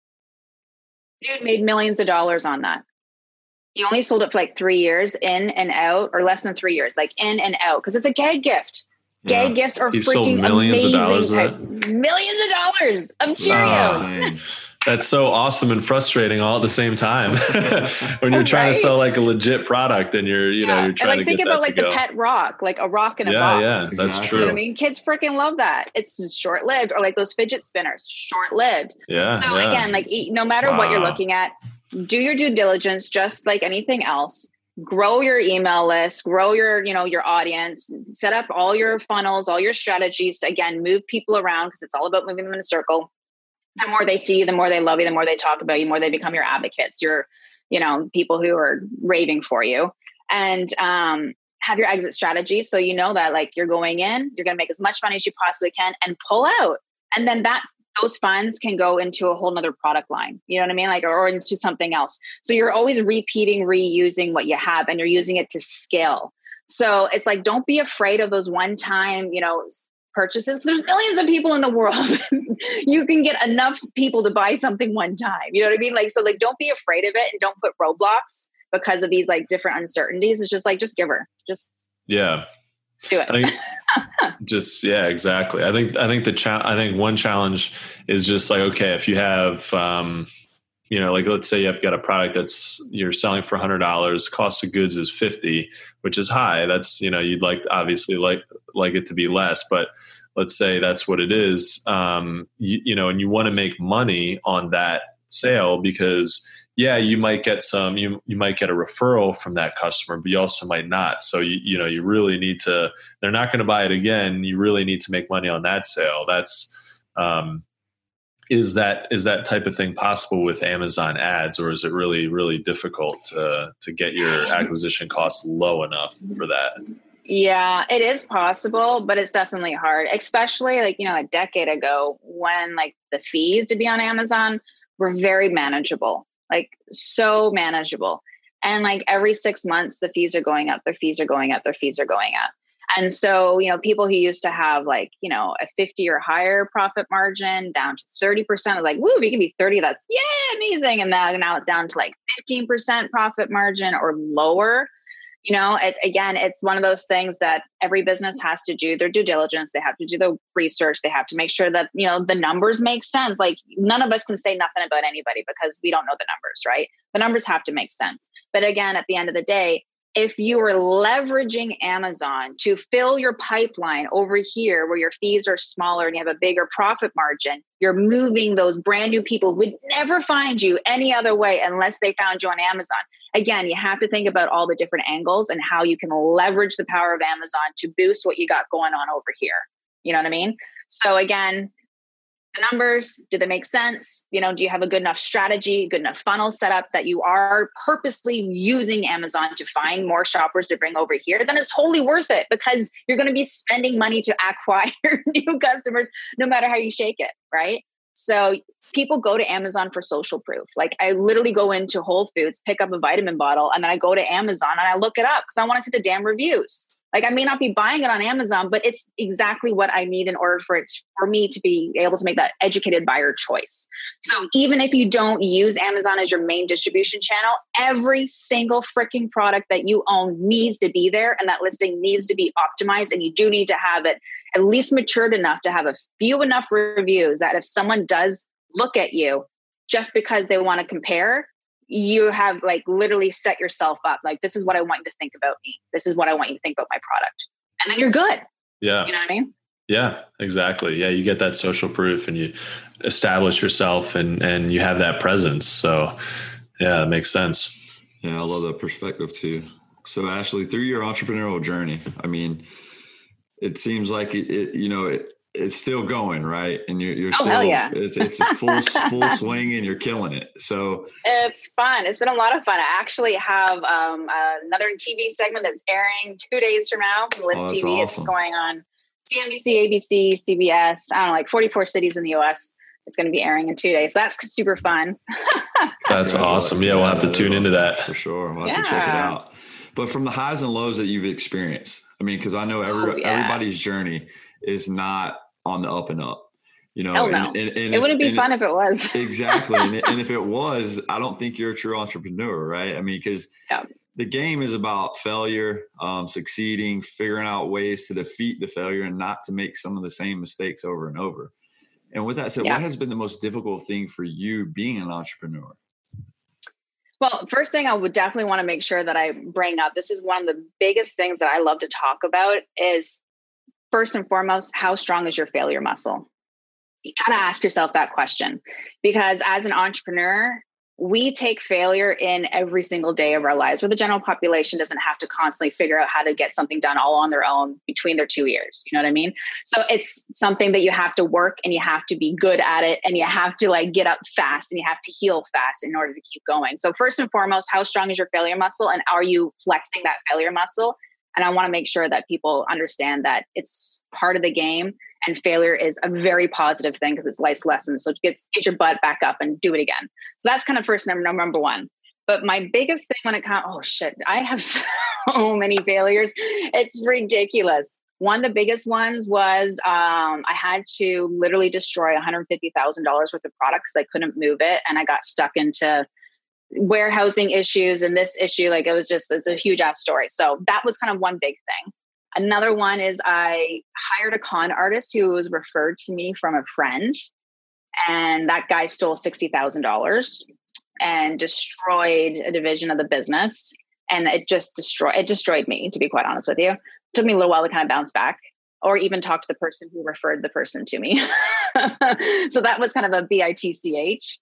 Dude made millions of dollars on that. He only sold it for like three years in and out, or less than three years, like in and out, because it's a gag gift. Gag yeah. gifts are he freaking millions amazing. Of dollars type, millions of dollars of Cheerios. Oh, that's so awesome and frustrating all at the same time. When you're trying right? to sell like a legit product, and you're, you yeah. know, you're trying and like, to think get about like the go. Pet rock, like a rock in a yeah, box. Yeah, that's exactly. true. You know what I mean? Kids freaking love that. It's short lived, or like those fidget spinners, short lived. Yeah. So yeah. again, like no matter wow. what you're looking at, do your due diligence, just like anything else. Grow your email list, grow your, you know, your audience, set up all your funnels, all your strategies to, again, move people around, because it's all about moving them in a circle. The more they see you, the more they love you, the more they talk about you, the more they become your advocates, your, you know, people who are raving for you. And um, have your exit strategy. So you know that like you're going in, you're going to make as much money as you possibly can and pull out. And then that those funds can go into a whole nother product line, you know what I mean? Like, or into something else. So you're always repeating, reusing what you have, and you're using it to scale. So it's like, don't be afraid of those one-time, you know, purchases. There's millions of people in the world. You can get enough people to buy something one time. You know what I mean? Like, so like, don't be afraid of it, and don't put roadblocks because of these like different uncertainties. It's just like, just give her, just yeah. do it. I think just, yeah, exactly. I think, I think the cha- I think one challenge is just like, okay, if you have, um, you know, like, let's say you've got a product that's you're selling for a hundred dollars, cost of goods is fifty, which is high. That's, you know, you'd like, obviously like, like it to be less, but let's say that's what it is. Um, you, you know, and you want to make money on that sale, because yeah, you might get some, you, you might get a referral from that customer, but you also might not. So, you, you know, you really need to, they're not going to buy it again. You really need to make money on that sale. That's, um, is that, is that type of thing possible with Amazon ads, or is it really, really difficult to, to get your acquisition costs low enough for that? Yeah, it is possible, but it's definitely hard, especially like, you know, a decade ago when like the fees to be on Amazon were very manageable. Like so manageable. And like every six months, the fees are going up, their fees are going up, their fees are going up. And so, you know, people who used to have like, you know, a fifty or higher profit margin down to thirty percent are like, woo, we can be thirty. That's yeah, amazing. And now, now it's down to like fifteen percent profit margin or lower. You know, it, again, it's one of those things that every business has to do their due diligence. They have to do the research. They have to make sure that, you know, the numbers make sense. Like none of us can say nothing about anybody because we don't know the numbers, right? The numbers have to make sense. But again, at the end of the day, if you are leveraging Amazon to fill your pipeline over here where your fees are smaller and you have a bigger profit margin, you're moving those brand new people who would never find you any other way unless they found you on Amazon. Again, you have to think about all the different angles and how you can leverage the power of Amazon to boost what you got going on over here. You know what I mean? So again, the numbers, do they make sense? You know, do you have a good enough strategy, good enough funnel set up that you are purposely using Amazon to find more shoppers to bring over here? Then it's totally worth it because you're going to be spending money to acquire new customers, no matter how you shake it, right? So people go to Amazon for social proof. Like I literally go into Whole Foods, pick up a vitamin bottle, and then I go to Amazon and I look it up because I want to see the damn reviews. Like I may not be buying it on Amazon, but it's exactly what I need in order for it for me to be able to make that educated buyer choice. So even if you don't use Amazon as your main distribution channel, every single freaking product that you own needs to be there, and that listing needs to be optimized, and you do need to have it at least matured enough to have a few enough reviews that if someone does look at you just because they want to compare, you have like literally set yourself up. Like, this is what I want you to think about me. This is what I want you to think about my product. And then you're good. Yeah. You know what I mean? Yeah, exactly. Yeah. You get that social proof and you establish yourself and, and you have that presence. So yeah, it makes sense. Yeah. I love that perspective too. So Ashley, through your entrepreneurial journey, I mean, it seems like it, it you know, it, it's still going, right? And you're, you're oh, still, hell yeah. it's, it's a full, full swing and you're killing it. So it's fun. It's been a lot of fun. I actually have um, another T V segment that's airing two days from now. List oh, T V. Awesome. It's going on C N B C, A B C, C B S. I don't know, like forty-four cities in the U S. It's going to be airing in two days. So that's super fun. That's awesome. Yeah, we'll have to tune into that. For sure. We'll have yeah. to check it out. But from the highs and lows that you've experienced, I mean, because I know every, oh, yeah. everybody's journey is not on the up and up, you know. Hell no. and, and, and it if, wouldn't be fun it, if it was. Exactly. And, and if it was, I don't think you're a true entrepreneur, right? I mean, because yeah. the game is about failure, um, succeeding, figuring out ways to defeat the failure and not to make some of the same mistakes over and over. And with that said, yeah. what has been the most difficult thing for you being an entrepreneur? Well, first thing I would definitely want to make sure that I bring up, this is one of the biggest things that I love to talk about, is first and foremost, how strong is your failure muscle? You got to ask yourself that question, because as an entrepreneur, we take failure in every single day of our lives, where the general population doesn't have to constantly figure out how to get something done all on their own between their two ears. You know what I mean? So it's something that you have to work and you have to be good at it, and you have to like get up fast and you have to heal fast in order to keep going. So first and foremost, how strong is your failure muscle, and are you flexing that failure muscle? And I want to make sure that people understand that it's part of the game, and failure is a very positive thing because it's life's lessons. So get, get your butt back up and do it again. So that's kind of first number, number one. But my biggest thing when it comes, oh shit, I have so many failures. It's ridiculous. One of the biggest ones was um, I had to literally destroy one hundred fifty thousand dollars worth of product because I couldn't move it. And I got stuck into warehousing issues and this issue. Like it was just, it's a huge ass story. So that was kind of one big thing. Another one is I hired a con artist who was referred to me from a friend, and that guy stole sixty thousand dollars and destroyed a division of the business. And it just destroyed, it destroyed me, to be quite honest with you. It took me a little while to kind of bounce back, or even talk to the person who referred the person to me. So that was kind of a B I T C H.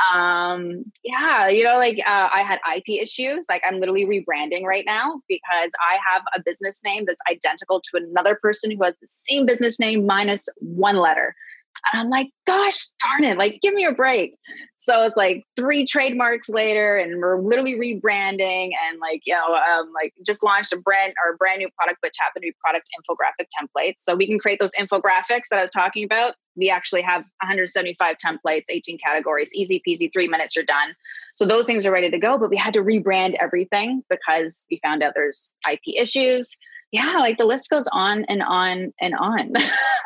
Um, yeah, you know, like, uh, I had I P issues. Like I'm literally rebranding right now because I have a business name that's identical to another person who has the same business name minus one letter. And I'm like, gosh darn it, like, give me a break. So it's like three trademarks later and we're literally rebranding, and like, you know, um, like just launched a brand or a brand new product, which happened to be product infographic templates. So we can create those infographics that I was talking about. We actually have one hundred seventy-five templates, eighteen categories, easy peasy, three minutes, you're done. So those things are ready to go, but we had to rebrand everything because we found out there's I P issues. Yeah, like the list goes on and on and on.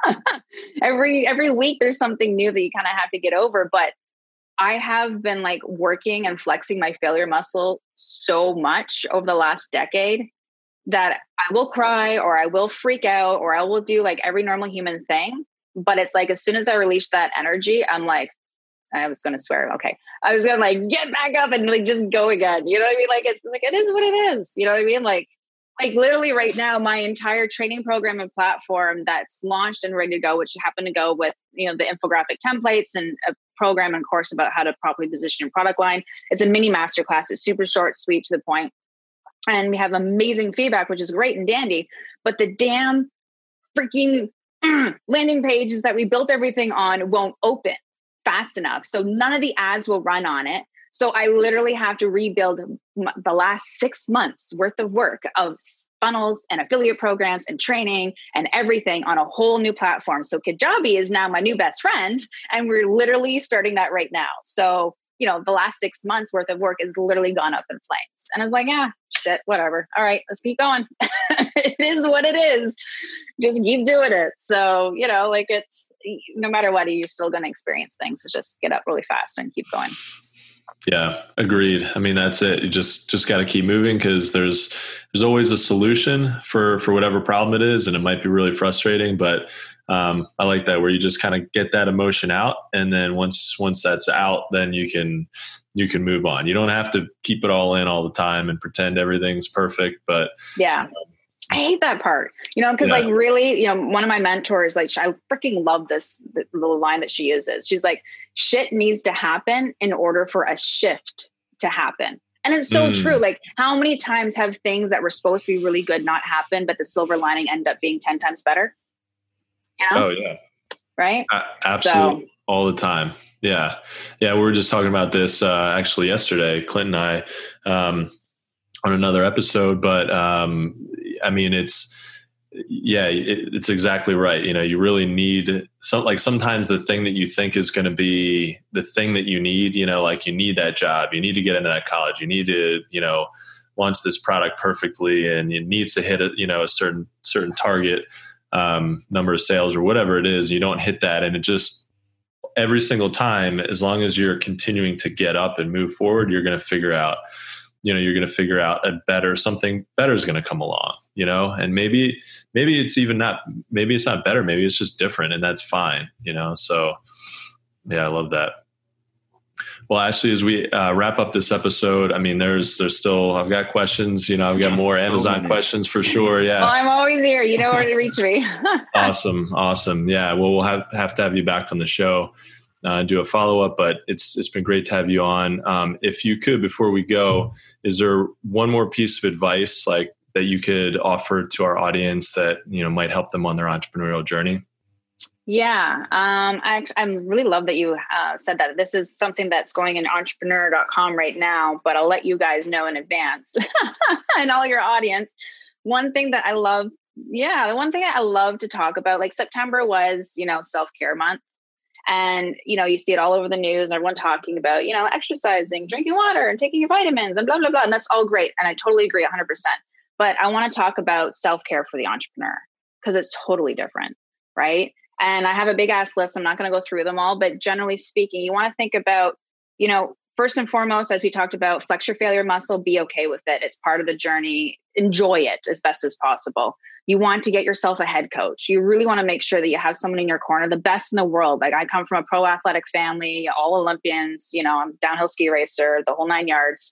every every week there's something new that you kind of have to get over. But I have been like working and flexing my failure muscle so much over the last decade that I will cry or I will freak out or I will do like every normal human thing. But it's like, as soon as I release that energy, I'm like, I was going to swear. Okay. I was going to like get back up and like just go again. You know what I mean? Like, it's like, it is what it is. You know what I mean? Like, Like literally right now, my entire training program and platform that's launched and ready to go, which happened to go with, you know, the infographic templates and a program and course about how to properly position your product line. It's a mini masterclass. It's super short, sweet, to the point. And we have amazing feedback, which is great and dandy. But the damn freaking landing pages that we built everything on won't open fast enough. So none of the ads will run on it. So I literally have to rebuild the last six months worth of work of funnels and affiliate programs and training and everything on a whole new platform. So Kajabi is now my new best friend, and we're literally starting that right now. So you know, the last six months worth of work is literally gone up in flames. And I was like, yeah, shit, whatever. All right, let's keep going. It is what it is. Just keep doing it. So, you know, like it's, no matter what, you're still going to experience things. So just get up really fast and keep going. Yeah, agreed. I mean, that's it. You just, just got to keep moving, because there's, there's always a solution for, for whatever problem it is. And it might be really frustrating, but um, I like that, where you just kind of get that emotion out. And then once, once that's out, then you can, you can move on. You don't have to keep it all in all the time and pretend everything's perfect, but yeah. Um, I hate that part, you know, because yeah. like really, you know, one of my mentors, like I freaking love this the little line that she uses. She's like, shit needs to happen in order for a shift to happen. And it's so mm. true. Like, how many times have things that were supposed to be really good not happen, but the silver lining end up being ten times better? You know? Oh yeah. Right. Uh, absolutely. So, all the time. Yeah. Yeah. We were just talking about this uh, actually yesterday, Clint and I, um, on another episode, but um, I mean, it's, yeah, it, it's exactly right. You know, you really need some, like sometimes the thing that you think is going to be the thing that you need, you know, like you need that job, you need to get into that college, you need to, you know, launch this product perfectly, and it needs to hit a, you know, a certain, certain target um, number of sales or whatever it is. You don't hit that. And it just, every single time, as long as you're continuing to get up and move forward, you're going to figure out, you know, you're going to figure out a better, something better is going to come along, you know, and maybe, maybe it's even not, maybe it's not better. Maybe it's just different, and that's fine, you know? So yeah, I love that. Well, Ashley, as we uh, wrap up this episode, I mean, there's, there's still, I've got questions, you know, I've got more Amazon so questions for sure. Yeah. Well, I'm always here. You know where to reach me. Awesome. Awesome. Yeah. Well, we'll have, have to have you back on the show. Uh, do a follow-up, but it's it's been great to have you on. Um, if you could, before we go, is there one more piece of advice like that you could offer to our audience that, you know, might help them on their entrepreneurial journey? Yeah, um, I I really love that you uh, said that. This is something that's going in entrepreneur dot com right now, but I'll let you guys know in advance and all your audience. One thing that I love, yeah, the one thing I love to talk about, like September was, you know, self-care month. And, you know, you see it all over the news, everyone talking about, you know, exercising, drinking water and taking your vitamins and blah, blah, blah. And that's all great. And I totally agree one hundred percent. But I want to talk about self-care for the entrepreneur, because it's totally different, right? And I have a big ass list. I'm not going to go through them all, but generally speaking, you want to think about, you know, first and foremost, as we talked about, flex your failure muscle, be okay with it. It's part of the journey. Enjoy it as best as possible. You want to get yourself a head coach. You really want to make sure that you have someone in your corner, the best in the world. Like I come from a pro athletic family, all Olympians, you know, I'm a downhill ski racer, the whole nine yards.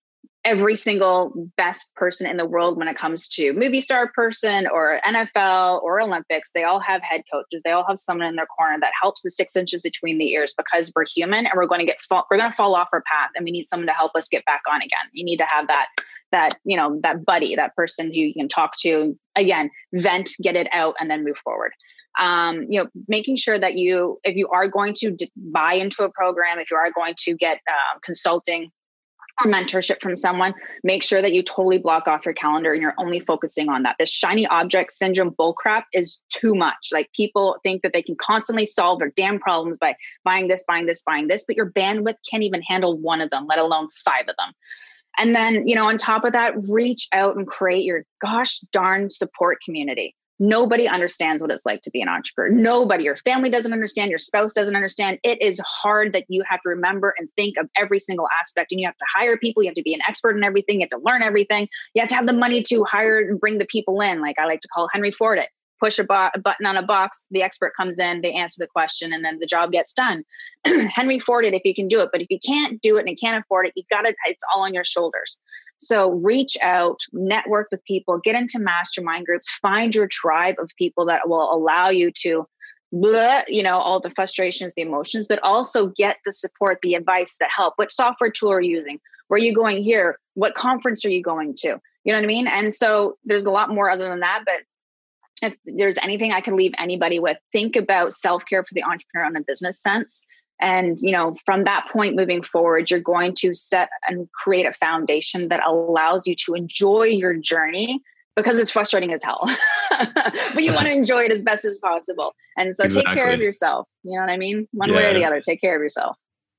Every single best person in the world when it comes to movie star person or N F L or Olympics, they all have head coaches. They all have someone in their corner that helps the six inches between the ears, because we're human and we're going to get, fall, we're going to fall off our path, and we need someone to help us get back on again. You need to have that, that, you know, that buddy, that person who you can talk to, again, vent, get it out, and then move forward. Um, you know, making sure that you, if you are going to d- buy into a program, if you are going to get uh, consulting or mentorship from someone, make sure that you totally block off your calendar and you're only focusing on that. This shiny object syndrome bullcrap is too much. Like people think that they can constantly solve their damn problems by buying this, buying this, buying this, but your bandwidth can't even handle one of them, let alone five of them. And then, you know, on top of that, reach out and create your gosh darn support community. Nobody understands what it's like to be an entrepreneur. Nobody, your family doesn't understand, your spouse doesn't understand. It is hard that you have to remember and think of every single aspect, and you have to hire people. You have to be an expert in everything. You have to learn everything. You have to have the money to hire and bring the people in. Like I like to call Henry Ford it. Push a, bo- a button on a box, the expert comes in, they answer the question, and then the job gets done. Henry Ford it if you can do it, but if you can't do it and you can't afford it, you've got to, it's all on your shoulders. So reach out, network with people, get into mastermind groups, find your tribe of people that will allow you to, blah, you know, all the frustrations, the emotions, but also get the support, the advice, the help. What software tool are you using? Where are you going here? What conference are you going to? You know what I mean? And so there's a lot more other than that, but if there's anything I can leave anybody with, think about self-care for the entrepreneur in a business sense. And, you know, from that point moving forward, you're going to set and create a foundation that allows you to enjoy your journey, because it's frustrating as hell, but you want to enjoy it as best as possible. And so exactly. Take care of yourself. You know what I mean? One yeah. way or the other, take care of yourself.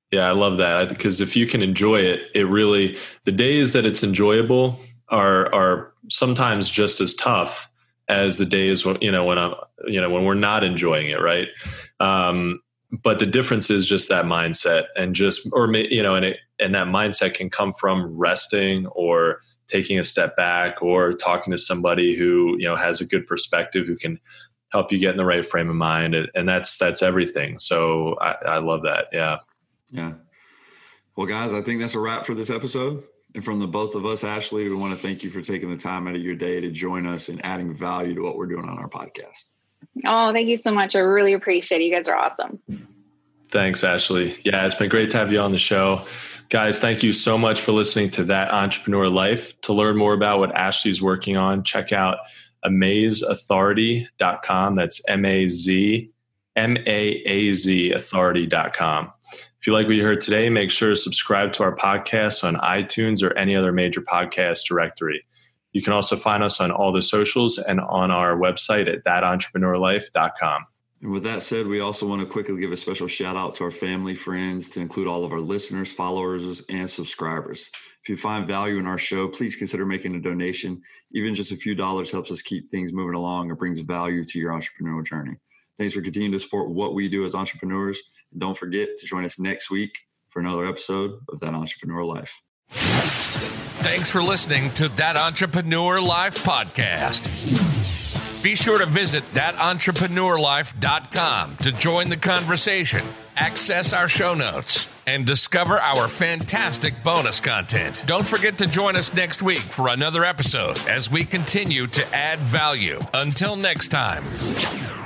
Yeah, I love that, because if you can enjoy it, it really, the days that it's enjoyable are are sometimes just as tough as the days when, you know, when I'm, you know, when we're not enjoying it, right? Um, but the difference is just that mindset, and just, or you know, and it, and that mindset can come from resting or taking a step back or talking to somebody who, you know, has a good perspective, who can help you get in the right frame of mind, and, and that's that's everything. So I, I love that. Yeah. Yeah. Well, guys, I think that's a wrap for this episode. And from the both of us, Ashley, we want to thank you for taking the time out of your day to join us and adding value to what we're doing on our podcast. Oh, thank you so much. I really appreciate it. You guys are awesome. Thanks, Ashley. Yeah, it's been great to have you on the show. Guys, thank you so much for listening to That Entrepreneur Life. To learn more about what Ashley's working on, check out amaze authority dot com. That's M A Z M A A Z authority dot com. If you like what you heard today, make sure to subscribe to our podcast on iTunes or any other major podcast directory. You can also find us on all the socials and on our website at that entrepreneur life dot com. And with that said, we also want to quickly give a special shout out to our family, friends, to include all of our listeners, followers, and subscribers. If you find value in our show, please consider making a donation. Even just a few dollars helps us keep things moving along and brings value to your entrepreneurial journey. Thanks for continuing to support what we do as entrepreneurs. And don't forget to join us next week for another episode of That Entrepreneur Life. Thanks for listening to That Entrepreneur Life podcast. Be sure to visit that entrepreneur life dot com to join the conversation, access our show notes, and discover our fantastic bonus content. Don't forget to join us next week for another episode as we continue to add value. Until next time.